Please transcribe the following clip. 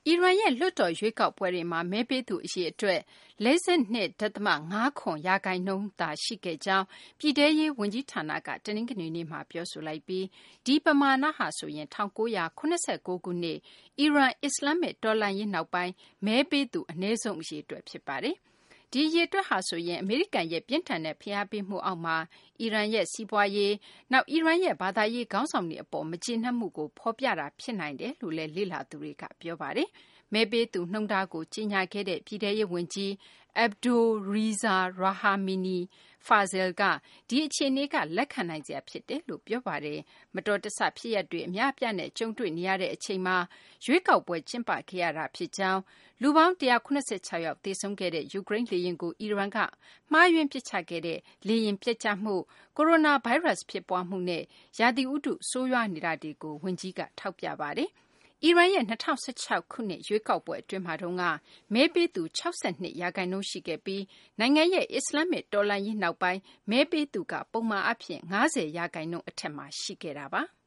အီရန်ရဲ့လွှတ်တော်ရွေးကောက်ပွဲတွေမှာမဲပေးသူအရေအတွက်42.5 ရာခိုင်နှုန်းသာရှိခဲ့ကြောင်းပြည်ထရေးဝန်ကြီးဌာနကတနင်္ဂနွေနေ့မှာပြောဆိုလိုက်ပြီးဒီပမာဏဟာဆိုရင်1989ခုနှစ်အီရန်အစ္စလာမစ်တော်လှန်ရေးနောက်ပိုင်းမဲပေးသူအနည်းဆုံးအရေအတွက်ဖြစ်ပါတယ်။ဒီအရေအတွက်ဟာဆိုရင်အမေရိကန်ရဲ့ပြင်းထန်တဲ့ဖိအားပေးမှုအောက်မှာအီရန်ရဲ့စီးပွားရေးနောက်အီရန်ရဲ့ဘာသာရေးခေါင်းဆောင်တွေအပေါ်မကျေနပ်မှုကိုဖော်ပြတာဖြစ်နိုင်တယ်လို့လည်းလေ့လာသူတွေကပြောပါတယ်။မဲပေးသူနှုန်းထားကိုကြီးညာခဲ့တဲ့ပြည်ထရေးဝန်ကြီး Abdolreza Rahamini Fazil ကဒီအခြေအနေကလက်ခံနိုင်စရာဖြစ်တယ်လို့ပြောပါတယ်။မတော်တဆဖြစ်ရပ်တွေအများအပြားနဲ့ကြုံတွေ့နေရတဲ့အချိန်မှာရွေးကောက်ပွဲကျင်းပခဲ့ရတာဖြစ်ကြောင်းလူပေါင်း186ယောက်သေဆုံးခဲ့တဲ့ယူကရိန်းလေယာဉ်ကိုအီရန်ကမှားယွင်းပစ်ချခဲ့တဲ့လေယာဉ်ပျက်ကျမှုကိုရိုနာဗိုင်းရပ်စ်ဖြစ်ပွားမှုနဲ့ရာသီဥတုဆိုးရွားနေတာတွေကိုဝန်ကြီးကထောက်ပြပါတယ်။အီရန်ရဲ့2016ခုနှစ်ရွေးကောက်ပွဲအတွင်းမှာတုန်းကမဲပေးသူ62ရာခိုင်နှုန်းရှိခဲ့ပြီးနိုင်ငံရဲ့အစ္စလာမစ်တော်လှန်ရေးနောက်ပိုင်းမဲပေးသူကပုံမှန်အဖြစ်50ရာခိုင်နှုန်းအထက်မှာရှိခဲ့တာပါ။